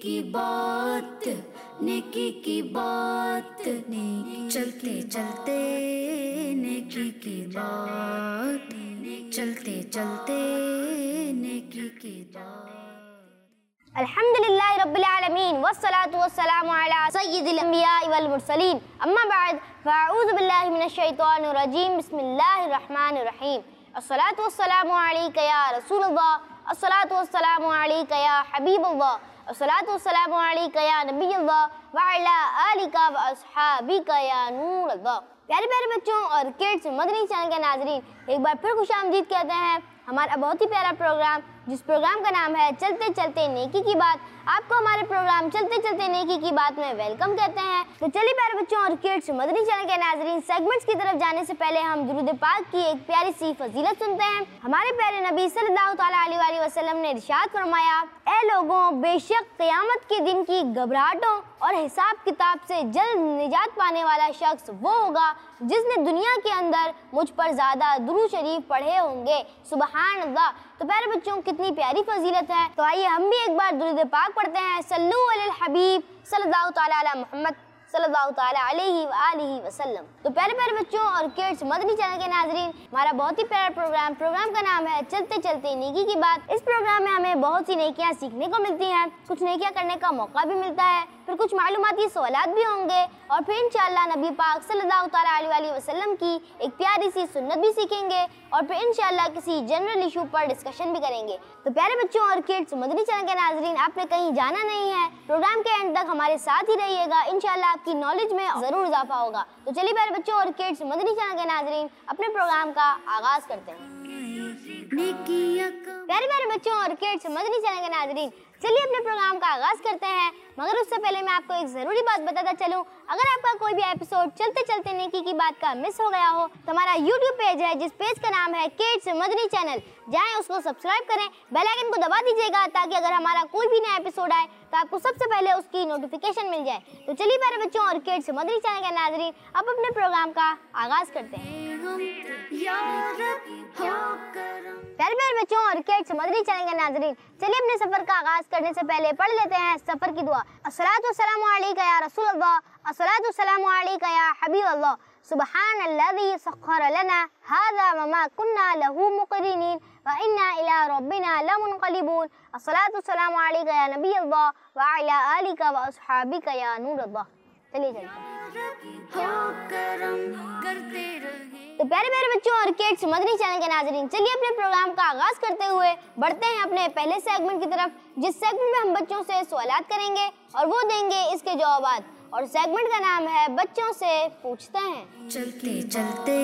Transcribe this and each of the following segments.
की बात, नेकी की बात, चलते चलते नेकी की बात, चलते चलते नेकी की बात। अल्हम्दुलिल्लाहि रब्बिल आलमीन वस्सलातु वस्सलामु अला सय्यिदिल अंबिया वल मुरसलीन अम्मा बाद फअऊज़ु बिल्लाहि मिनश शैतानिर रजीम बिस्मिल्लाहिर रहमानिर रहीम। अस्सलातु वस्सलामु अलैका या रसूलल्लाह, अस्सलातु वस्सलामु अलैका या हबीबल्लाह, अस्सलातु वस्सलामु अलैका या नबीयल्लाह व अला आलिका व अस्हाबिका या नूरल्लाह। प्यारे प्यारे बच्चों और किड्स मदनी चैनल के नाज़रीन, एक बार फिर खुशामदीद कहते हैं हमारा बहुत ही प्यारा प्रोग्राम, जिस प्रोग्राम का नाम है चलते चलते नेकी की बात। आपको हमारे प्रोग्राम चलते चलते नेकी की बात में वेलकम कहते हैं। तो चलिए प्यारे बच्चों और किड्स मदनी चैनल के नाज़रीन, सेगमेंट्स की तरफ जाने से पहले हम दुरूद पाक की एक प्यारी सी फजीलत सुनते हैं। हमारे प्यारे नबी सल्लल्लाहु अलैहि वसल्लम ने इरशाद फरमाया, ऐ लोगों, बेशक क़यामत के दिन की घबराहटों और हिसाब किताब से जल्द निजात पाने वाला शख्स वो होगा जिसने दुनिया के अंदर मुझ पर ज़्यादा दुरूद शरीफ पढ़े होंगे। सुबहान अल्लाह। तो प्यारे बच्चों, कितनी प्यारी फजीलत है। तो आइए हम भी एक बार दुरूद पाक पढ़ते हैं। सल्लु अलल हबीब सल्लल्लाहु तआला अला मुहम्मद सल्लल्लाहु तआला अलैहि व आलिहि वसल्लम। तो प्यारे प्यारे बच्चों और किड्स मदनी चैनल के नाज़रीन, हमारा बहुत ही प्यारा प्रोग्राम का नाम है चलते चलते नेकी की बात। इस प्रोग्राम में हमें बहुत सी नेकियां सीखने को मिलती हैं, कुछ नेकियां करने का मौका भी मिलता है, फिर कुछ मालूमाती सवालात भी होंगे और फिर इंशाअल्लाह नबी पाक सल्लल्लाहु तआला अलैहि वसल्लम की एक प्यारी सी सुन्नत भी सीखेंगे और फिर इंशाअल्लाह किसी जनरल इशू पर डिस्कशन भी करेंगे। तो प्यारे बच्चों और किड्स मदनी चैनल के नाज़रीन, आपने कहीं जाना नहीं है, प्रोग्राम के एंड तक हमारे साथ ही रहिएगा, इंशाअल्लाह आपकी नॉलेज में जरूर इजाफा होगा। तो चलिए प्यारे बच्चों और किड्स मदनी चैनल के नाज़रीन, अपने प्रोग्राम का आगाज करते हैं। प्यारे प्यारे बच्चों और किड्स मदनी चैनल के नाज़रीन, चलिए अपने प्रोग्राम का आगाज करते हैं। मगर उससे पहले मैं आपको एक ज़रूरी बात बताता चलूं, अगर आपका कोई भी एपिसोड चलते चलते नेकी की बात का मिस हो गया हो तो हमारा यूट्यूब पेज है जिस पेज का नाम है किड्स मदनी चैनल, जाएं उसको सब्सक्राइब करें, बेल आइकन को दबा दीजिएगा ताकि अगर हमारा कोई भी नया एपिसोड आए तो आपको सबसे पहले उसकी नोटिफिकेशन मिल जाए। तो चलिए प्यारे बच्चों और किड्स मदनी चैनल के नाज़रीन, अब अपने प्रोग्राम का आगाज करते हैं। प्यारे प्यारे बच्चों और किड्स मदनी चैनल के नाज़रीन, चलिए अपने सफर का आगाज करने से पहले पढ़ लेते हैं सफर की दुआ। अस्सलातु वस्सलामु अलैका या रसूलल्लाह, अस्सलातु वस्सलामु अलैका या हबीबल्लाह, सुब्हानल्लज़ी सख्खर लना हाज़ा व मा कुन्ना लहू मुक़रिनीन व इन्ना इला रब्बिना लमुनक़लिबून, अस्सलातु वस्सलामु अलैका या नबीयल्लाह व अला आलिका व अस्हाबिका या नूरल्लाह। चलिए चलते हैं। तो प्यारे प्यारे बच्चों और किड्स मदनी चैनल के नाज़रीन, चलिए अपने प्रोग्राम का आगाज करते हुए बढ़ते हैं अपने पहले सेगमेंट की तरफ, जिस सेगमेंट में हम बच्चों से सवालात करेंगे और वो देंगे इसके जवाबात, और सेगमेंट का नाम है बच्चों से पूछते हैं। चलते चलते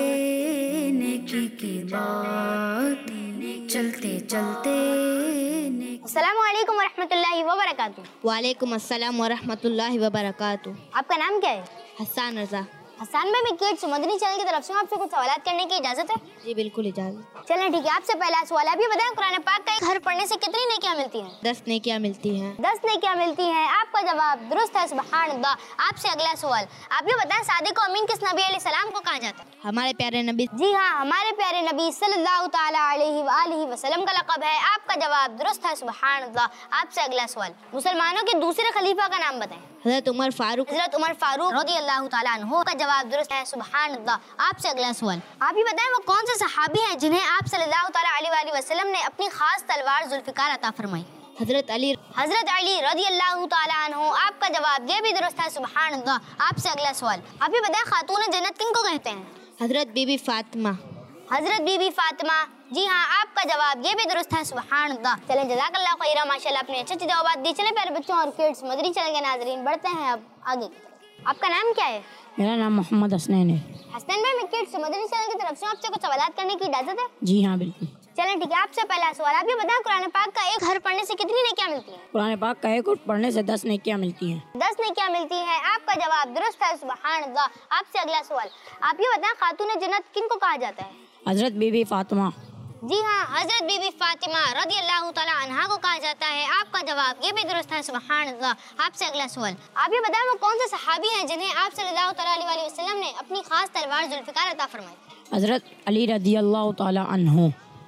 नेकी की बात, चलते चलते नेकी। अस्सलामु अलैकुम व रहमतुल्लाहि व बरकातुहू। वालेकुम अस्सलाम व रहमतुल्लाहि व बरकातुहू। आपका नाम क्या है? हसन रज़ा। हसन भाई, मैं किड्स मदनी चैनल की तरफ से आपसे कुछ सवालात करने की इजाजत है? जी बिल्कुल इजाजत। चलें ठीक है। आपसे पहला सवाल, आप ये बताएं कुरान पाक का एक हर्फ पढ़ने से कितनी नेकियां मिलती हैं? 10 नेकियां मिलती हैं। 10 नेकियां मिलती हैं। आपका जवाब दुरुस्त है, सुभान अल्लाह। आपसे अगला सवाल, आप ये बताएं सादिक व अमीन किस नबी अलैहिस्सलाम को कहा जाता है? हमारे प्यारे नबी। जी हाँ, हमारे प्यारे नबी सल्लल्लाहु तआला अलैहि व आलिहि वसल्लम का लक़ब है। आपका जवाब दुरुस्त है, सुभान अल्लाह। आपसे अगला सवाल, मुसलमानों के दूसरे खलीफा का नाम बताएं। हज़रत उमर फारूक। हज़रत उमर फारूक रज़ियल्लाहु तआला अन्हु का जवाब दुरुस्त है, सुभान अल्लाह। आपसे अगला सवाल, आप ये बताएं वो कौन से सहाबी हैं जिन्हें आप सल्लल्लाहु तआला अलैहि वसल्लम ने अपनी खास तलवार जुल्फ़िकार अता फरमाई? हज़रत अली। हज़रत अली रज़ियल्लाहु तआला अन्हु। आपका जवाब ये भी दुरुस्त है, सुभान अल्लाह। आपसे अगला सवाल, आप ये बताएं खातून जन्नत किनको कहते हैं? हज़रत बीबी फातिमा। हज़रत बीबी फातिमा। जी हाँ, आपका जवाब ये भी दुरुस्त है, सुभान अल्लाह। चलें, जज़ाकल्लाह खैरा, माशाल्लाह आपने अच्छी जवाब दी। चलें प्यारे बच्चों और किड्स मदनी चैनल के नाज़रीन, बढ़ते हैं अब आगे। आपका नाम क्या है? मेरा नाम मोहम्मद हसनैन है। हसनैन भाई, मैं किड्स मदनी चैनल की तरफ से आपसे कुछ सवालात करने की इजाज़त है? जी हाँ बिल्कुल। चलें ठीक है। आपसे पहला सवाल, आप ये बताएं कुरान पाक का एक हर्फ पढ़ने से कितनी नेकियां मिलती हैं? कुरान पाक का एक हर्फ पढ़ने से 10 नेकियां मिलती हैं। 10 नेकियां मिलती हैं। आपका जवाब दुरुस्त है, सुभान अल्लाह। आपसे अगला सवाल, आप ये बताएं खातून जन्नत किनको कहा जाता है? हज़रत बीबी फातिमा। जी हाँ, हज़रत बीबी फातिमा रज़ियल्लाहु तआला अन्हा को कहा जाता है। आपका जवाब ये भी दुरुस्त है, सुभान अल्लाह। आपसे अगला सवाल, आप ये बताएं वो कौन से सहाबी हैं जिन्हें आप सल्लल्लाहु तआला अलैहि वसल्लम ने अपनी खास तलवार जुल्फ़िकार अता फरमाई? हज़रत अली रज़ियल्लाहु तआला अन्हु।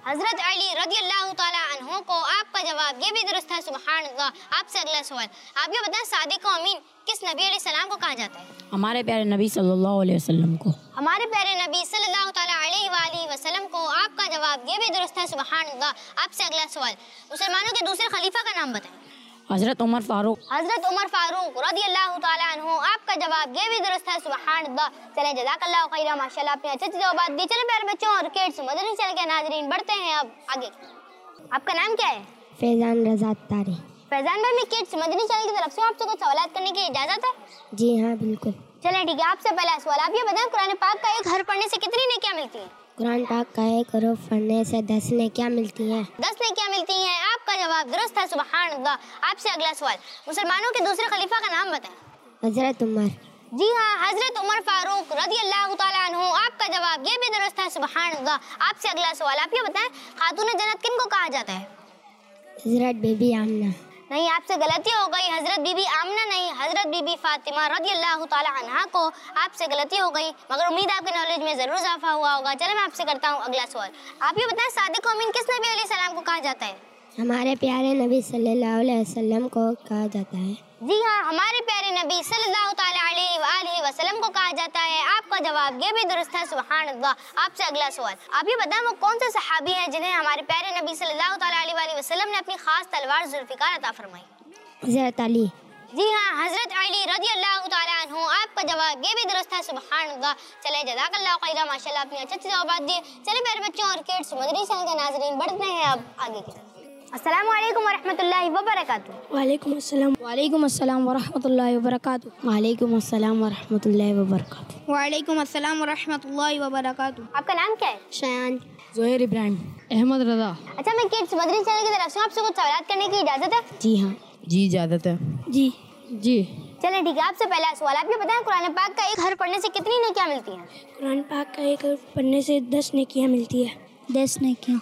हजरत अली रज़ियल्लाहु ताला अन्हो को आपका जवाब ये भी दुरुस्त है। सुभान अल्लाह। आपसे अगला सवाल, आप ये बताएं सादिक अमीन किस नबी अलैहिस्सलाम को कहा जाता है? हमारे प्यारे नबी सल्लल्लाहु अलैहि वसल्लम को। हमारे प्यारे नबी सल्लल्लाहु ताला अलैहि वालिहि वसल्लम को आपका जवाब ये भी दुरुस्त है। सुभान अल्लाह। आपसे अगला सवाल, मुसलमानों के दूसरे खलीफा का नाम बताएं। हज़रत उमर फ़ारूक। हजरत उमर फारूक रज़ियल्लाहु ताला अन्हु, आपका जवाब ये भी दुरुस्त है। सुभान अल्लाह। चलें, जज़ाकल्लाहु खैरा, माशाल्लाह आपने अच्छी जवाब दी। चलें प्यारे बच्चों और किड्स मदनी चैनल के नाज़रीन, बढ़ते हैं अब आगे। आपका नाम क्या है? फैज़ान रज़ा तारी। फैज़ान भाई, मैं किड्स मदनी चैनल की तरफ से आपसे कुछ सवाल करने की इजाज़त है? जी हाँ बिल्कुल। चलें ठीक है, आपसे पहला सवाल, आप ये बताएं कुरान पाक का एक हर्फ पढ़ने से कितनी नेकियां मिलती हैं? कुरान पाक का एक हरफ पढ़ने से 10 नेकियां मिलती हैं। 10 नेकियां मिलती हैं। आपका जवाब दुरुस्त है। सुभान अल्लाह। आपसे अगला सवाल, मुसलमानों के दूसरे खलीफा का नाम बताएं। हज़रत उमर। जी हाँ, हजरत उमर फारूक रज़ियल्लाहु ताला अन्हु, आपका जवाब ये भी दुरुस्त है। सुभान अल्लाह। आपसे अगला सवाल, आप ये बताएं खातून जन्नत किन को कहा जाता है? हज़रत बीबी आमना। नहीं, आपसे गलती हो गई। हजरत बीबी आमना नहीं, हजरत बीबी फातिमा रज़ियल्लाहु ताला अन्हा को आपसे गलती हो गई, मगर उम्मीद है आपके नॉलेज में ज़रूर इजाफा हुआ होगा। चले, मैं आपसे करता हूँ अगला सवाल, आप ये बताएं सादिक अमीन किस नबी अलैहिस्सलाम को कहा जाता है? हमारे प्यारे नबी सल्लल्लाहु अलैहि वसल्लम को कहा जाता है। जी हाँ, हमारे प्यारे नबी सल्लल्लाहु ताला अलैहि वसल्लम को कहा जाता है। आपका जवाब ये भी दुरुस्त है। सुभान अल्लाह। आपसे अगला सवाल, आप ये बताएं वो कौन से सहाबी हैं जिन्हें हमारे प्यारे नबी सल्लल्लाहु ताला अलैहि वसल्लम ने अपनी खास तलवार जुल्फ़िकार अता फरमाई? हज़रत अली। जी हाँ, हजरत अली रज़ियल्लाहु ताला अन्हु, आपका जवाब ये भी दुरुस्त है। सुभान अल्लाह। चले, जज़ाकल्लाहु खैरा, माशाल्लाह आपने अच्छी जवाब दिए। चले प्यारे बच्चों और किड्स मदनी चैनल के नाज़रीन, बढ़ते हैं अब आगे की तरफ। अस्सलामु अलैकुम वरहमतुल्लाहि वबरकातुहू। वालेकुम अस्सलाम। वालेकुम अस्सलाम वरहमतुल्लाहि वबरकातुहू। वालेकुम अस्सलाम वरहमतुल्लाहि वबरकातुहू। वालेकुम अस्सलाम वरहमतुल्लाहि वबरकातुहू। आपका नाम क्या है? शान। ज़ुहैर इब्राहिम। अहमद रज़ा। अच्छा, मैं किड्स मदनी चैनल की तरफ से आपसे कुछ सवाल करने की इजाज़त है? जी हाँ। जी इजाज़त है। जी जी। चलें ठीक है, आपसे पहला सवाल, आप ये बताएं कुरान पाक का एक हर्फ पढ़ने से कितनी नेकियां मिलती हैं? कुरान पाक का एक हरफ पढ़ने से 10 नेकियां मिलती है। 10 नेकियां।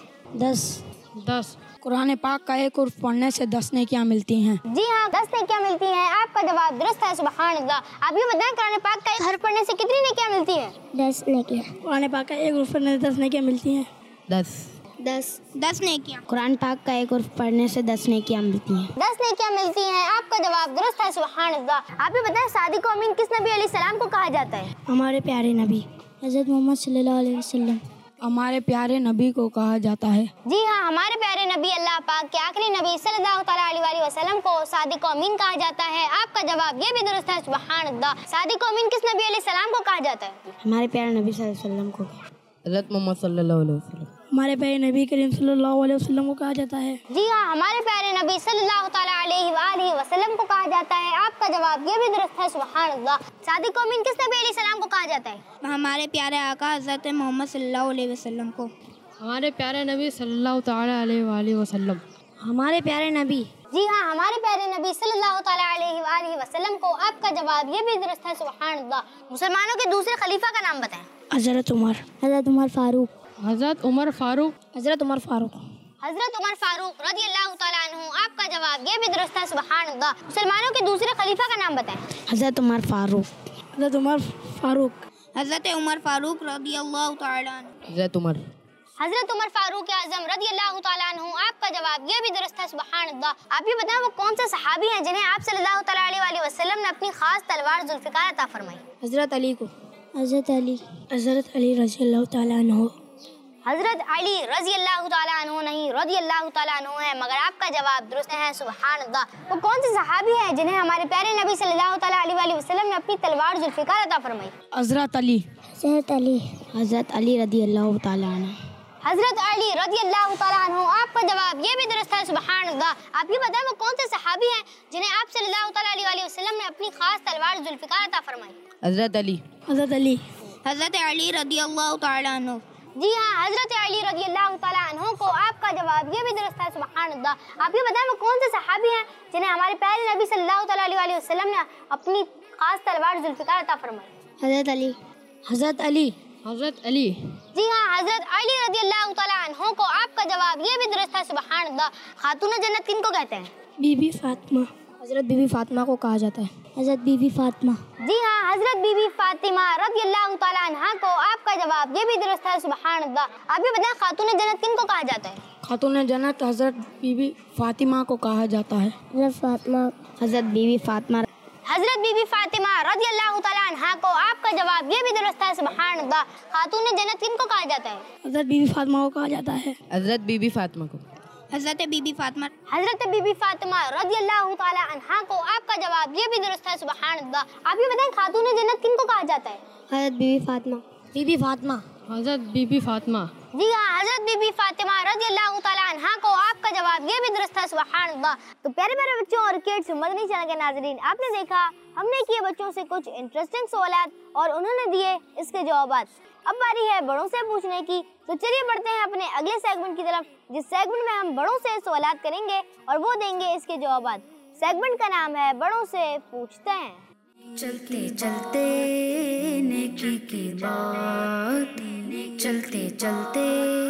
10। कुरान पाक का एक हर्फ पढ़ने से 10 नेकियां मिलती हैं। जी हाँ, 10 नेकियां मिलती हैं। आपका जवाब दुरुस्त है। सुभान अल्लाह। आप ये बताएं कुरान पाक का एक हर्फ पढ़ने से कितनी नेकियां मिलती हैं? 10 नेकियां। कुरान पाक का एक हर्फ पढ़ने से 10 नेकियां मिलती हैं। 10 नेकियां। कुरान पाक का एक हरफ पढ़ने से 10 नेकियां मिलती हैं। 10 नेकियां मिलती हैं। आपका जवाब दुरुस्त है। सुभान अल्लाह। आप ये बताएं सादिक अमीन किस नबी अलैहिस्सलाम को कहा जाता है? हमारे प्यारे नबी हज़रत मोहम्मद सल्लल्लाहु अलैहि वसल्लम। हमारे प्यारे नबी को कहा जाता है। जी हाँ, हमारे प्यारे नबी अल्लाह पाक के आखिरी नबी सल्लल्लाहु ताला अलैहि वसल्लम को सादिक अमीन कहा जाता है। आपका जवाब ये भी दुरुस्त है। सुभान अल्लाह। सादिक अमीन किस नबी अलैहिस्सलाम को कहा जाता है? हमारे प्यारे नबी सल्लल्लाहु अलैहि वसल्लम को। हज़रत मोहम्मद सल्लल्लाहु अलैहि वसल्लम। हमारे प्यारे नबी करीम सल्लल्लाहु अलैहि वसल्लम को कहा जाता है। जी हाँ, हमारे प्यारे नबी सल्लल्लाहु ताला अलैहि वसल्लम को कहा जाता है। आपका जवाब ये भी दुरुस्त है। सुभान अल्लाह। सादिक अमीन किस नबी अलैहिस्सलाम को कहा जाता है? हमारे प्यारे आका हज़रत मोहम्मद सल्लल्लाहु अलैहि वसल्लम को। हमारे प्यारे नबी सल्लल्लाहु ताला अलैहि वसल्लम। हमारे प्यारे नबी। जी हाँ, हमारे प्यारे नबी सल्लल्लाहु ताला अलैहि वसल्लम को। आपका जवाब ये भी दुरुस्त है। सुभान अल्लाह। मुसलमानों के दूसरे खलीफा का नाम बताएं। हज़रत उमर। हज़रत उमर फारूक। हज़रत उमर फ़ारूक। हज़रत उमर फारूक। हजरत उमर फारूक रज़ियल्लाहु ताला अन्हु, आपका जवाब ये भी दुरुस्त है। सुभान अल्लाह। मुसलमानों के दूसरे खलीफा का नाम बताएं। हज़रत उमर फारूक। हज़रत उमर फारूक। हज़रत उमर फारूक रज़ियल्लाहु ताला अन्हु। हज़रत उमर। हजरत उमर फारूक आज़म रज़ियल्लाहु ताला अन्हु, आपका जवाब ये भी दुरुस्त है। सुभान अल्लाह। आप ये बताएं वो कौन से सहाबी हैं जिन्हें आप सल्लल्लाहु ताला अलैहि वसल्लम ने अपनी खास तलवार जुल्फ़िकार अता फरमाई? हज़रत अली को। हज़रत अली रज़ियल्लाहु ताला अन्हु। हजरत अली रज़ियल्लाहु ताला अन्हु नहीं, रज़ियल्लाहु ताला अन्हु है, मगर आपका जवाब दुरुस्त है। सुभान अल्लाह। वो कौन से सहाबी हैं जिन्हें हमारे प्यारे नबी सल्लल्लाहु ताला अलैहि वसल्लम ने अपनी तलवार जुल्फ़िकार अता फरमाई? हज़रत अली। हज़रत अली रज़ियल्लाहु ताला अन्हु। हजरत अली रज़ियल्लाहु ताला अन्हु, आपका जवाब ये भी दुरुस्त है। सुभान अल्लाह। आप ये बताएं वो कौन से सहाबी हैं जिन्हें आप सल्लल्लाहु ताला अलैहि वसल्लम ने अपनी खास तलवार जुल्फ़िकार अता फरमाई? हज़रत अली। हज़रत अली रज़ियल्लाहु ताला अन्हु। जी हाँ, हजरत अली रज़ियल्लाहु ताला अन्हु को। आपका जवाब ये भी दुरुस्त है। सुभान अल्लाह। आप ये बताएं वो कौन से सहाबी हैं जिन्हें हमारे प्यारे नबी सल्लल्लाहु ताला अलैहि वसल्लम ने अपनी खास तलवार जुल्फ़िकार अता फरमाई? हज़रत अली। हज़रत अली। जी हाँ, हजरत अली रज़ियल्लाहु ताला अन्हु को। आपका जवाब ये भी दुरुस्त है। सुभान अल्लाह। खातून जन्नत किनको कहते हैं? बीबी फातिमा। हज़रत बीबी फातिमा को कहा जाता है। हज़रत बीबी फातिमा। जी हाँ, हजरत बीबी फातिमा रज़ियल्लाहु ताला अन्हा को आपका जवाब ये भी दुरुस्त है। सुभान अल्लाह। आप ये बताएं खातून जन्नत किन को कहा जाता है? खातून जन्नत हज़रत बीबी फातिमा को कहा जाता है। हज़रत बीबी फातिमा। हजरत बीबी फातिमा रज़ियल्लाहु ताला अन्हा को आपका जवाब ये भी दुरुस्त है। सुभान अल्लाह। खातून जन्नत किन को कहा जाता है? हज़रत बीबी फातिमा को कहा जाता है। हज़रत बीबी फातिमा को। हज़रत बीबी फातिमा। हजरत बीबी फातिमा रज़ियल्लाहु ताला अन्हा को आपका जवाब ये भी दुरुस्त है। सुभान अल्लाह। आप ये बताएं खातून जन्नत किन को कहा जाता है? हज़रत बीबी फातिमा। बीबी फातिमा। हज़रत बीबी फातिमा। जी हाँ, हजरत बीबी फातिमा रज़ियल्लाहु ताला अन्हा को आपका जवाब ये भी दुरुस्त है। सुभान अल्लाह। तो प्यारे प्यारे बच्चों और किड्स मदनी चैनल के नाज़रीन, आपने देखा हमने किए बच्चों से कुछ इंटरेस्टिंग सवालात और उन्होंने दिए इसके जवाबात। अब बारी है बड़ों से पूछने की, तो चलिए बढ़ते हैं अपने अगले सेगमेंट की तरफ, जिस सेगमेंट में हम बड़ों से सवालात करेंगे और वो देंगे इसके जवाबात। सेगमेंट का नाम है बड़ों से पूछते हैं। चलते चलते नेकी की बात, चलते चलते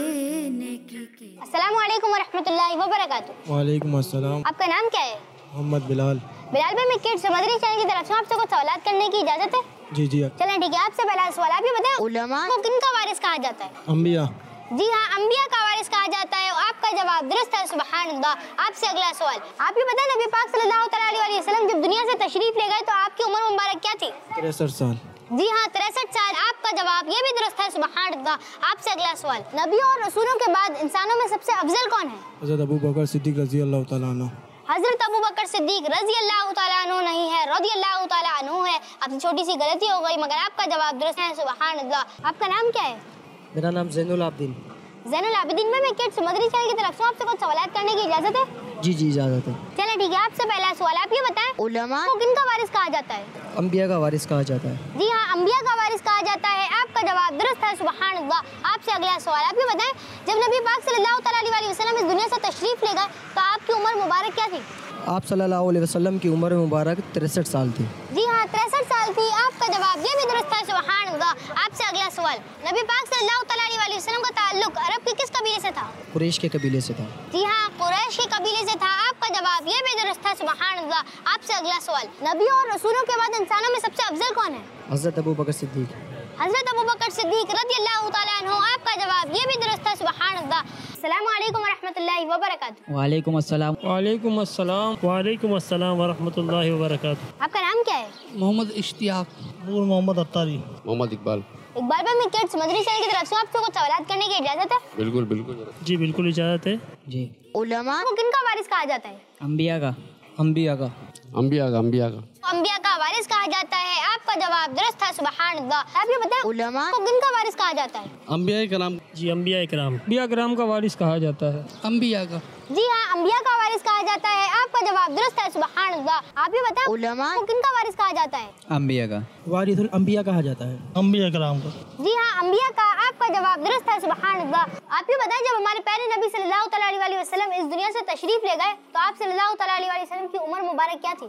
नेकी की। अस्सलामु अलैकुम वरहमतुल्लाहि वबरकातुहू। वालेकुम अस्सलाम। आपका नाम क्या है? मोहम्मद बिलाल। बिलाल भाई, मैं किड्स मदनी चैनल की तरफ से आपसे कुछ सवालात करने की इजाजत है? जी जी। चलें ठीक है, आपसे पहला सवाल आप ये बताएं उलमा को किनका वारिस कहा जाता है? अम्बिया। जी हाँ, अंबिया का वारिस कहा जाता है और आपका जवाब दुरुस्त है। सुभान अल्लाह। आपसे अगला सवाल आप ये बताएं नबी पाक सल्लल्लाहु अलैहि वसल्लम जब दुनिया से तशरीफ ले गए तो आपकी उम्र मुबारक क्या थी? 63 साल। जी हाँ, 63 साल। आपका जवाब ये भी दुरुस्त है। सुभान अल्लाह। आपसे अगला सवाल नबियों और रसूलों के बाद इंसानों में सबसे अफजल कौन है? हज़रत अबू बकर सिद्दीक रज़ी अल्लाह तआला अन्हु। हजरत अबू बकर सिद्दीक रज़ी अल्लाह तआला अन्हु नहीं है, रज़ी अल्लाह तआला अन्हु है। आपसे छोटी सी गलती हो गई मगर आपका जवाब दुरुस्त है। सुभान अल्लाह। आपका नाम क्या है? मेरा नाम ज़ैनुल आबिदीन। ज़ैनुल आबिदीन में मैं किड्स मदनी चैनल की तरफ से आपसे कुछ सवालात करने की इजाजत है? जी जी इजाज़त है। चलें ठीक है, आपसे पहला सवाल आप ये बताएं उलमा को किनका वारिस कहा जाता है? अम्बिया का वारिस कहा जाता है। जी हाँ, अंबिया का वारिस कहा जाता है। आपका जवाब दुरुस्त है। सुभान अल्लाह। आपसे अगला सवाल आप ये बताएं जब नबी पाक सल्लल्लाहु अलैहि वसल्लम इस दुनिया से तशरीफ ले गए तो आपकी उम्र मुबारक क्या थी? आप सल्लल्लाहु अलैहि वसल्लम की उम्र मुबारक 63 साल थी। जी हाँ, 63 साल थी। आपका जवाब ये भी दुरुस्त है। सुभान अल्लाह। आपसे अगला सवाल नबी पाक सल्लल्लाहु अलैहि वसल्लम का ताल्लुक अरब के किस कबीले से था? कुरैश के कबीले से था। जी हाँ, कुरैश के कबीले से था। आपका जवाब ये भी दुरुस्त है। सुभान अल्लाह। आपसे अगला सवाल नबियों और रसूलों के बाद इंसानों में सबसे अफजल कौन है? हज़रत अबू बकर सिद्दीक। हजरत अबू बकर सिद्दीक रज़ियल्लाहु ताला अन्हु। आपका जवाब ये भी दुरुस्त है। सुभान अल्लाह। अस्सलामु अलैकुम वरहमतुल्लाहि वबरकातुहू। वालेकुम अस्सलाम। वालेकुम अस्सलाम। वालेकुम अस्सलाम वरहमतुल्लाहि वबरकातुहू। आपका नाम क्या है? मोहम्मद इश्तियाक। नूर मोहम्मद अत्तारी। मोहम्मद इकबाल। इकबाल भाई, मैं किड्स मदनी चैनल की तरफ से आपसे कुछ सवालात करने की इजाजत है? बिल्कुल बिल्कुल। जी बिल्कुल इजाज़त है। जी। उलमा को किनका वारिस कहा जाता है? अम्बिया का। अम्बिया का। अम्बिया का। अम्बिया का। अंबिया का वारिस कहा जाता है। आपका जवाब दुरुस्त है। सुभान अल्लाह। आप ये बताएं उलमा को किनका वारिस कहा जाता है? अम्बिया का नाम। जी अम्बिया इकराम। अम्बिया इकराम का वारिस कहा जाता है। अम्बिया का। जी हाँ, अंबिया का वारिस कहा जाता है। आपका जवाब दुरुस्त है। सुभान अल्लाह। आप ये बताएं उलमा को किनका वारिस कहा जाता है? अम्बिया का। वारिसुल अम्बिया कहा जाता है। अम्बिया इकराम का। जी हाँ, अंबिया का। आपका जवाब दुरुस्त है। सुभान अल्लाह। आप ये बताएं जब हमारे प्यारे नबी सल्लल्लाहु अलैहि वसल्लम इस दुनिया से तशरीफ ले गए तो आप सल्लल्लाहु अलैहि वसल्लम की उम्र मुबारक क्या थी?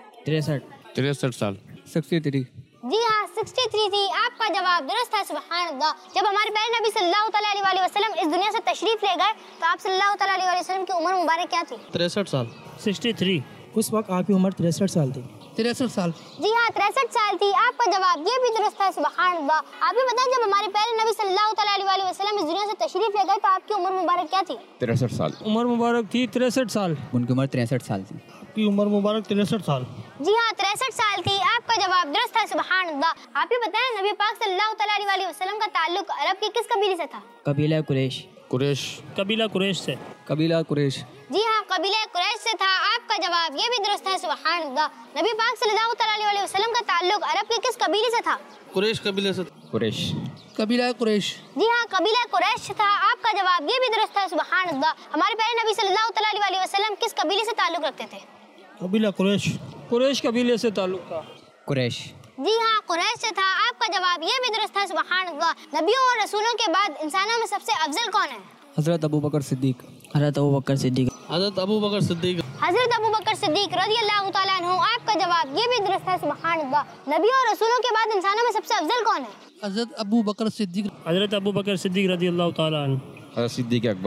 63 साल। 63। जी हाँ, 63 थी। आपका जवाब दुरुस्त है। सुभान अल्लाह। जब हमारे प्यारे नबी सल्लल्लाहु अलैहि वसल्लम इस दुनिया से तशरीफ ले गए तो आप सल्लल्लाहु अलैहि वसल्लम की उम्र मुबारक क्या थी? 63 साल। 63। उस वक्त आपकी उम्र 63 साल थी। 63 साल। जी हाँ, 63 साल थी। आपका जवाब ये भी दुरुस्त है। सुभान अल्लाह। आप ये बताएं जब हमारे प्यारे नबी सल्लल्लाहु अलैहि वसल्लम इस दुनिया से तशरीफ ले गए तो आपकी उम्र मुबारक क्या थी? 63 साल। उम्र मुबारक थी 63 साल। उनकी उम्र 63 साल थी। आपकी उम्र मुबारक 63 साल। जी हाँ, 63 साल थी। आपका जवाब दुरुस्त है। सुभान अल्लाह। आप ये बताएं नबी पाक सल्लल्लाहु अलैहि वसल्लम का ताल्लुक अरब के किस कबीले से था? कबीला कुरैश। कुरैश। कबीला कुरैश से। कबीला कुरैश। जी हाँ, कबीले कुरैश से था। आपका जवाब ये भी दुरुस्त है। सुभान अल्लाह। नबी पाक सल्लल्लाहु अलैहि वसल्लम का ताल्लुक अरब के किस कबीले से था? कुरैश कबीले से। कुरैश। कबीला कुरैश। जी हाँ, कबीला कुरैश से था। आपका जवाब ये भी दुरुस्त है। सुभान अल्लाह। हमारे प्यारे नबी सल्लल्लाहु अलैहि वसल्लम किस कबीले से ताल्लुक रखते थे? कबीला कुरैश। कुरैश कबीले से ताल्लुक था। कुरैश। जी हाँ, कुरैश से था। आपका जवाब ये भी दुरुस्त है। सुभान अल्लाह। नबियों और रसूलों के बाद इंसानों में सबसे अफजल कौन है? हज़रत अबू बकर सिद्दीक। हज़रत अबू बकर सिद्दीक। हज़रत अबू बकर सिद्दीक। हजरत अबू बकर सिद्दीक रज़ियल्लाहु ताला अन्हु। आपका जवाब ये भी दुरुस्त है। सुभान अल्लाह। नबियों और रसूलों के बाद इंसानों में सबसे अफजल कौन है? हज़रत अबू बकर सिद्दीक। हज़रत अबू बकर सिद्दीक रज़ियल्लाहु ताला अन्हु। हज़रत सिद्दीक अकबर।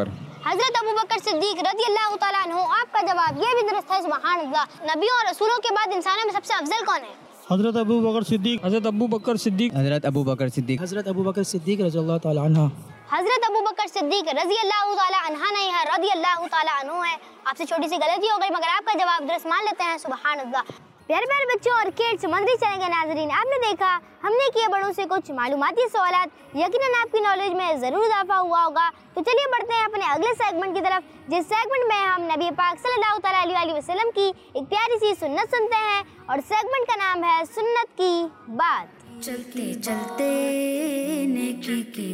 हजरत अबू बकर सिद्दीक रज़ी अल्लाह तआला अन्हु, आपका जवाब ये भी दुरुस्त है, सुभान अल्लाह। नबियों और रसूलों के बाद इंसानों में सबसे अफजल कौन है? हजरत अबू बकर सिद्दीक। हजरत अबू बकर सिद्दीक। हज़रत अबू बकर सिद्दीक। हज़रत अबू बकर सिद्दीक रज़ी अल्लाह ताला अन्हा। हजरत अबू बकर सिद्दीक रज़ी अल्लाह तआला अन्हा नहीं है, रज़ी अल्लाह तआला अन्हु है। आपसे छोटी सी गलती हो गई मगर आपका जवाब दुरुस्त मान लेते हैं, सुभान अल्लाह। प्यारे प्यारे बच्चों और किड्स, मदरी चैनल के नाज़रीन, आपने देखा हमने किए बड़ों से कुछ मालूमाती सवालात, यकीनन आपकी नॉलेज में ज़रूर इजाफा हुआ होगा। तो चलिए बढ़ते हैं अपने अगले सेगमेंट की तरफ, जिस सेगमेंट में हम नबी पाक सल्लल्लाहु तआला अलैहि वसल्लम की एक प्यारी सी सुन्नत सुनते हैं और सेगमेंट का नाम है सुन्नत की बात। चलते चलते नेकी की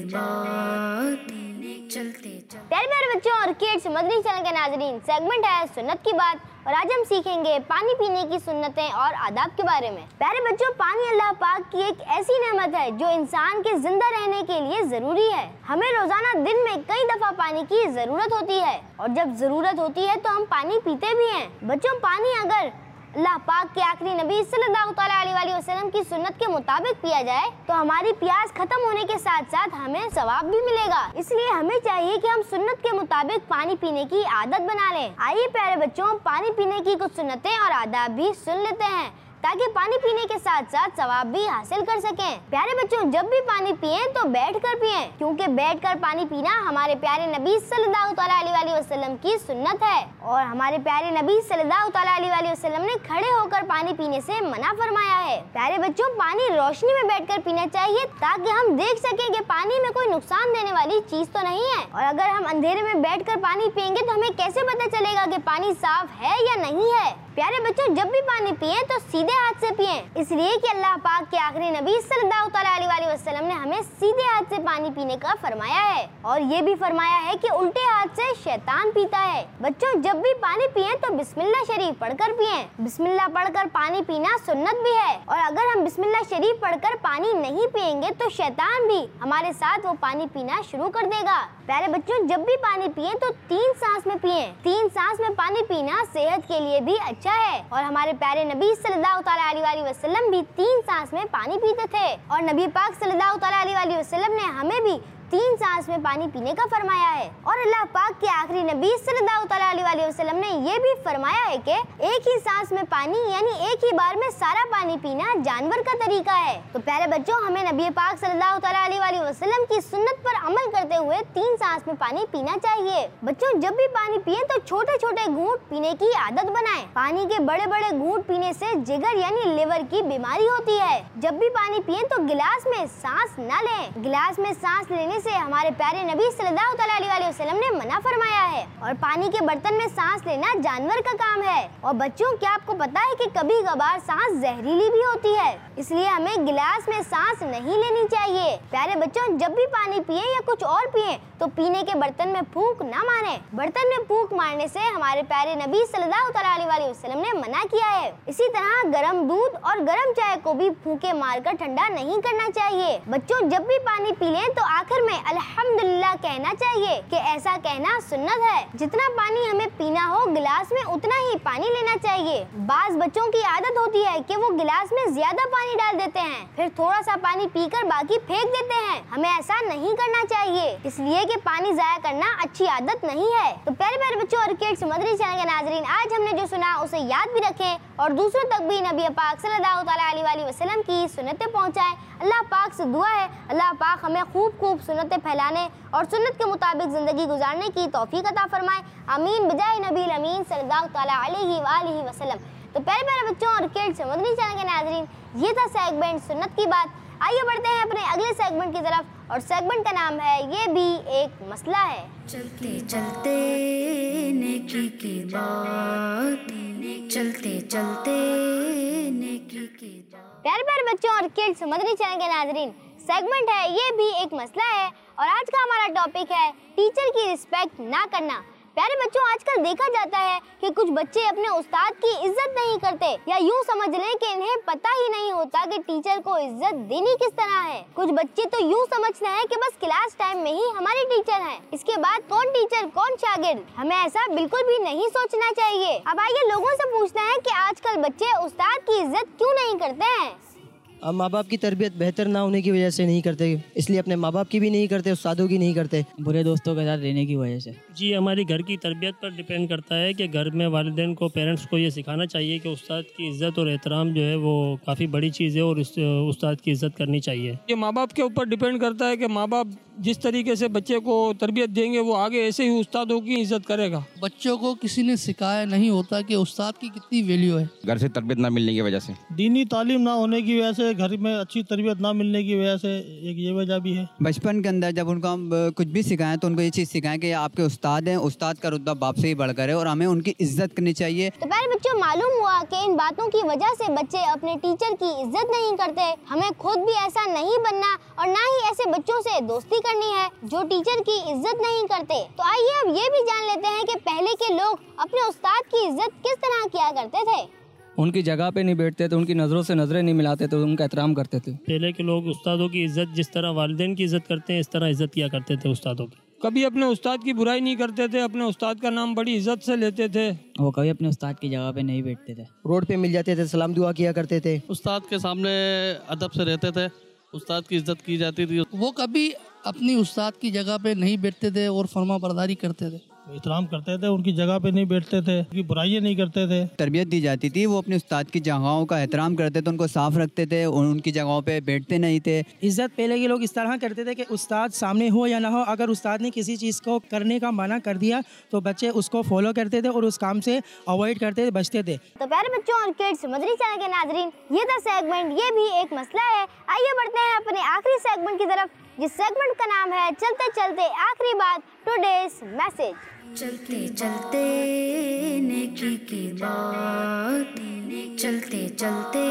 बात, चलते चलते। प्यारे प्यारे बच्चों और किड्स, मदनी चैनल के नाज़रीन, सेगमेंट है सुन्नत की बात और आज हम सीखेंगे पानी पीने की सुन्नतें और आदाब के बारे में। प्यारे बच्चों, पानी अल्लाह पाक की एक ऐसी नेमत है जो इंसान के जिंदा रहने के लिए जरूरी है। हमें रोजाना दिन में कई दफा पानी की जरूरत होती है और जब जरूरत होती है तो हम पानी पीते भी हैं। बच्चों, पानी अगर अल्लाह पाक के आखिरी नबी सल्लल्लाहु तआला अलैहि वसल्लम की सुन्नत के मुताबिक पिया जाए तो हमारी प्यास खत्म होने के साथ साथ हमें सवाब भी मिलेगा। इसलिए हमें चाहिए कि हम सुन्नत के मुताबिक पानी पीने की आदत बना लें। आइए प्यारे बच्चों, पानी पीने की कुछ सुन्नतें और आदाब भी सुन लेते हैं ताकि पानी पीने के साथ साथ सवाब भी हासिल कर सकें। प्यारे बच्चों, जब भी पानी पिएं तो बैठकर पिएं, क्योंकि बैठकर पानी पीना हमारे प्यारे नबी सल्लल्लाहु तआला अलैहि वसल्लम की सुन्नत है और हमारे प्यारे नबी सल्लल्लाहु तआला अलैहि वसल्लम ने खड़े होकर पानी पीने से मना फरमाया है। प्यारे बच्चों, पानी रोशनी में बैठकर पीना चाहिए ताकि हम देख सकें कि पानी में कोई नुकसान देने वाली चीज तो नहीं है। और अगर हम अंधेरे में बैठकर पानी पिएंगे तो हमें कैसे पता चलेगा कि पानी साफ है या नहीं है? प्यारे बच्चों, जब भी पानी पिएं तो सीधे हाथ से पिएं, इसलिए कि अल्लाह पाक के आखिरी नबी सल्लल्लाहु तआला अलैहि वसल्लम ने हमें सीधे हाथ से पानी पीने का फरमाया है और ये भी फरमाया है कि उल्टे हाथ से शैतान पीता है। बच्चों, जब भी पानी पिएं तो बिस्मिल्लाह शरीफ पढ़कर पिएं। बिस्मिल्लाह पढ़कर पानी पीना सुन्नत भी है और अगर हम बिस्मिल्लाह शरीफ पढ़कर पानी नहीं पिएंगे तो शैतान भी हमारे साथ वो पानी पीना शुरू कर देगा। प्यारे बच्चों, जब भी पानी पिएं तो 3 सांस में पिएं। 3 सांस में पानी पीना सेहत के लिए भी अच्छा है और हमारे प्यारे नबी सल्लल्लाहु तआला अलैहि वसल्लम भी 3 सांस में पानी पीते थे और नबी पाक सल्लल्लाहु तआला अलैहि वसल्लम ने हमें भी 3 सांस में पानी पीने का फरमाया है। और अल्लाह पाक के आखिरी नबी सल्लल्लाहु तआला अलैहि वसल्लम ने ये भी फरमाया है कि एक ही सांस में पानी यानी एक ही बार में सारा पानी पीना जानवर का तरीका है। तो प्यारे बच्चों, हमें नबी पाक सल्लल्लाहु तआला अलैहि वसल्लम की सुन्नत पर अमल करते हुए 3 सांस में पानी पीना चाहिए। बच्चों, जब भी पानी पिए तो छोटे छोटे घूंट पीने की आदत बनाएं। पानी के बड़े बड़े घूंट पीने से जिगर यानी लिवर की बीमारी होती है। जब भी पानी पिए तो गिलास में सांस न लें। गिलास में सांस लेने से हमारे प्यारे नबी सल्लल्लाहु तआला अलैहि वसल्लम ने मना फरमाया है और पानी के बर्तन में सांस लेना जानवर का काम है। और बच्चों, क्या आपको पता है कि कभी कभार सांस जहरीली भी होती है, इसलिए हमें गिलास में सांस नहीं लेनी चाहिए। प्यारे बच्चों, जब भी पानी पिए या कुछ और पिए तो पीने के बर्तन में फूंक ना मारे। बर्तन में फूंक मारने से हमारे प्यारे नबी सल्लल्लाहु तआला अलैहि वसल्लम ने मना किया है। इसी तरह गर्म दूध और गर्म चाय को भी फूंके मारकर ठंडा नहीं करना चाहिए। बच्चों, जब भी पानी पी लें तो आखिर में अल्हम्दुलिल्लाह कहना चाहिए कि ऐसा कहना सुन्नत है। जितना पानी हमें पीना हो गिलास में उतना ही पानी लेना चाहिए। बाज बच्चों की आदत होती है कि वो गिलास में ज्यादा पानी डाल देते हैं, फिर थोड़ा सा पानी पीकर बाकी फेंक देते हैं। हमें ऐसा नहीं करना चाहिए, इसलिए कि पानी जाया करना अच्छी आदत नहीं है। तो प्यारे प्यारे बच्चों और किड्स, मदरी चैनल के नाजरीन, आज हमने जो सुना उसे याद भी रखें और दूसरों तक भी नबी पाक सल्लल्लाहु तआला अलैहि वसल्लम की सुन्नतें पहुँचाएं। अल्लाह पाक से दुआ है अल्लाह पाक हमें खूब खूब सुन्नतें फैलाने और सुन्नत के मुताबिक ज़िंदगी गुजारने की तौफीक अता फरमाए। आमीन बिजाए नबी अमीन सल्लल्लाहु तआला अलैहि वसल्लम। तो प्यारे प्यारे बच्चों और किड्स, मदनी चैनल के नाजरीन, ये था सेगमेंट सुन्नत की बात। आइए बढ़ते हैं अपने अगले सेगमेंट की तरफ और सेगमेंट का नाम है ये भी एक मसला है। चलते चलते नेकी की बात, चलते चलते नेकी की बात। प्यारे प्यारे बच्चों और किड्स, मदनी चैनल के नाजरीन, सेगमेंट है ये भी एक मसला है और आज का हमारा टॉपिक है टीचर की रिस्पेक्ट ना करना। प्यारे बच्चों, आजकल देखा जाता है कि कुछ बच्चे अपने उस्ताद की इज्जत नहीं करते या यूँ समझ लें कि इन्हें पता ही नहीं होता कि टीचर को इज्जत देनी किस तरह है। कुछ बच्चे तो यूँ समझते हैं कि बस क्लास टाइम में ही हमारे टीचर हैं, इसके बाद कौन टीचर कौन शागिर्द। हमें ऐसा बिल्कुल भी नहीं सोचना चाहिए। अब आइए लोगों से पूछते हैं कि आजकल बच्चे उस्ताद की इज्जत क्यों नहीं करते हैं। माँ बाप की तरबियत बेहतर ना होने की वजह से नहीं करते, इसलिए अपने माँ बाप की भी नहीं करते, उस्तादों की नहीं करते, बुरे दोस्तों के साथ रहने की वजह से। जी, हमारी घर की तरबियत पर डिपेंड करता है कि घर में वालिदैन को, पेरेंट्स को ये सिखाना चाहिए कि उस्ताद की इज़्ज़त और एहतराम जो है वो काफ़ी बड़ी चीज़ है और उस्ताद की इज़्ज़त करनी चाहिए। ये माँ बाप के ऊपर डिपेंड करता है कि माँ बाप जिस तरीके से बच्चे को तरबियत देंगे वो आगे ऐसे ही उस्तादों की इज़्ज़त करेगा। बच्चों को किसी ने सिखाया नहीं होता कि उस्ताद की कितनी वैल्यू है। घर से तरबियत ना मिलने की वजह से, दीनी तालीम ना होने की वजह से, घर में अच्छी तरबियत ना मिलने की वजह से एक ये वजह भी है। बचपन के अंदर जब उनको हम कुछ भी सिखाएं तो उनको ये चीज़ सिखाएं कि आपके उस्ताद हैं, उस्ताद का रुतबा बाप से ही बढ़कर है और हमें उनकी इज्जत करनी चाहिए। तो प्यारे बच्चों, मालूम हुआ कि इन बातों की वजह से बच्चे अपने टीचर की इज्जत नहीं करते। हमें खुद भी ऐसा नहीं बनना और ना ही ऐसे बच्चों से दोस्ती करनी है जो टीचर की इज्जत नहीं करते। तो आइए अब ये भी जान लेते हैं कि पहले के लोग अपने उस्ताद की इज्जत किस तरह किया करते थे। उनकी जगह पे नहीं बैठते थे, उनकी नज़रों से नज़रें नहीं मिलाते थे, उनका एहतराम करते थे। पहले के लोग उस्तादों की इज़्ज़त जिस तरह वालिदैन की इज़्ज़त करते हैं इस तरह इज़्ज़त किया करते थे उस्तादों की। कभी अपने उस्ताद की बुराई नहीं करते थे, अपने उस्ताद का नाम बड़ी इज्जत से लेते थे। वो कभी अपने उस्ताद की जगह पे नहीं बैठते थे, रोड पे मिल जाते थे, सलाम दुआ किया करते थे। उस्ताद के सामने अदब से रहते थे, उस्ताद की इज्जत की जाती थी। वो कभी अपनी उस्ताद की जगह पे नहीं बैठते थे और फरमा बरदारी करते थे, एहतराम करते थे, उनकी जगह पे नहीं बैठते थे, उनकी बुराइयां नहीं करते थे। तरबियत दी जाती थी, वो अपने उस्ताद की जगहों का एहतराम करते थे, उनको साफ रखते थे और उनकी जगहों पे बैठते नहीं थे। इज्जत पहले के लोग इस तरह करते थे कि उस्ताद सामने हो या ना हो, अगर उस्ताद ने किसी चीज़ को करने का मना कर दिया तो बच्चे उसको फॉलो करते थे और उस काम से अवॉइड करते थे, बचते थे। तो प्यारे बच्चों और किड्स, मदरी चैनल के नाजरीन, ये था सेगमेंट, ये भी एक मसला है। आइए बढ़ते हैं अपने आखिरी सेगमेंट की तरफ, जिस सेगमेंट का नाम है चलते चलते आखिरी बात, टुडेज मैसेज। चलते चलते नेकी की बात, चलते चलते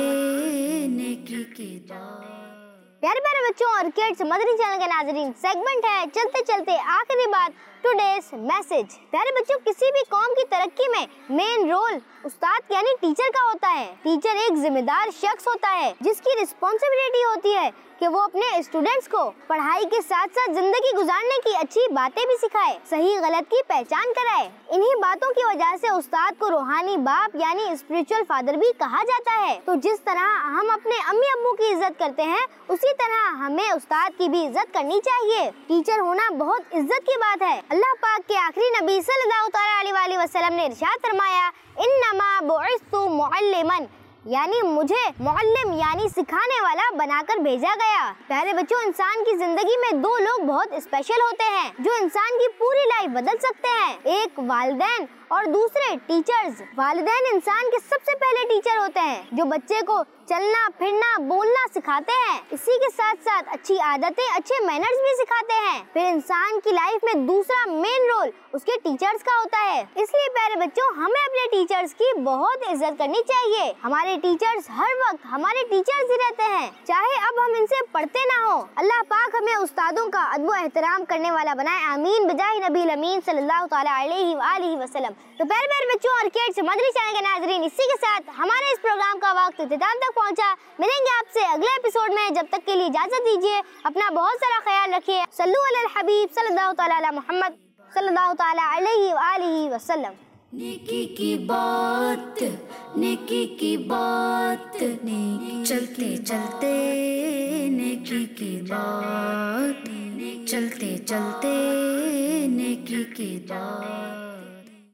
नेकी की बात। प्यारे प्यारे बच्चों और किड्स, मदरी चैनल के नाजरीन, सेगमेंट है चलते चलते आखिरी बात, टुडेज मैसेज। प्यारे बच्चों, किसी भी कौम की तरक्की में मेन रोल उस्ताद यानी टीचर का होता है। टीचर एक जिम्मेदार शख्स होता है जिसकी रिस्पॉन्सिबिलिटी होती है कि वो अपने स्टूडेंट्स को पढ़ाई के साथ साथ जिंदगी गुजारने की अच्छी बातें भी सिखाए, सही गलत की पहचान कराए। इन्हीं बातों की वजह से उस्ताद को रूहानी बाप यानी स्पिरिचुअल फादर भी कहा जाता है। तो जिस तरह हम अपने अम्मी अब्बू की इज्जत करते हैं, उसी तरह हमें उस्ताद की भी इज्जत करनी चाहिए। टीचर होना बहुत इज्जत की बात है। अल्लाह पाक के आखिरी नबी सल्लल्लाहु अलैहि वसल्लम ने इरशाद फरमाया, इन्नमा बुइस्तु मुअल्लिमन, यानी मुझे मुअल्लिम यानी सिखाने वाला बनाकर भेजा गया। प्यारे बच्चों, इंसान की जिंदगी में दो लोग बहुत स्पेशल होते हैं जो इंसान की पूरी लाइफ बदल सकते हैं, एक वालिदैन और दूसरे टीचर्स। वालिदैन इंसान के सबसे पहले टीचर होते हैं जो बच्चे को चलना फिरना बोलना सिखाते हैं, इसी के साथ साथ अच्छी आदतें अच्छे मैनर्स भी सिखाते हैं। फिर इंसान की लाइफ में दूसरा मेन रोल उसके टीचर्स का होता है। इसलिए प्यारे बच्चों, हमें अपने टीचर्स की बहुत इज्जत करनी चाहिए। हमारे टीचर्स हर वक्त हमारे टीचर्स ही रहते हैं, चाहे अब हम इनसे पढ़ते ना हो। अल्लाह पाक हमें उस्तादों का अदब एहतराम करने वाला बनाए, आमीन बिजाहि नबी अमीन सल्लल्लाहु तआला अलैहि वसल्लम। तो प्यारे प्यारे बच्चों और किड्स, मदरी चैनल के नाजरीन, इसी के साथ हमारे इस प्रोग्राम का वक्त इख्तिताम तक पहुंचा। मिलेंगे आपसे अगले एपिसोड में, जब तक के लिए इजाजत दीजिए। अपना बहुत सारा ख्याल रखिए। सल्लु अलल हबीब सल्लल्लाहु तआला अला मुहम्मद सल्लल्लाहु तआला अलैहि वसल्लम। नेकी की बात, नेकी की बात, चलते चलते नेकी की बात, चलते चलते नेकी की बात।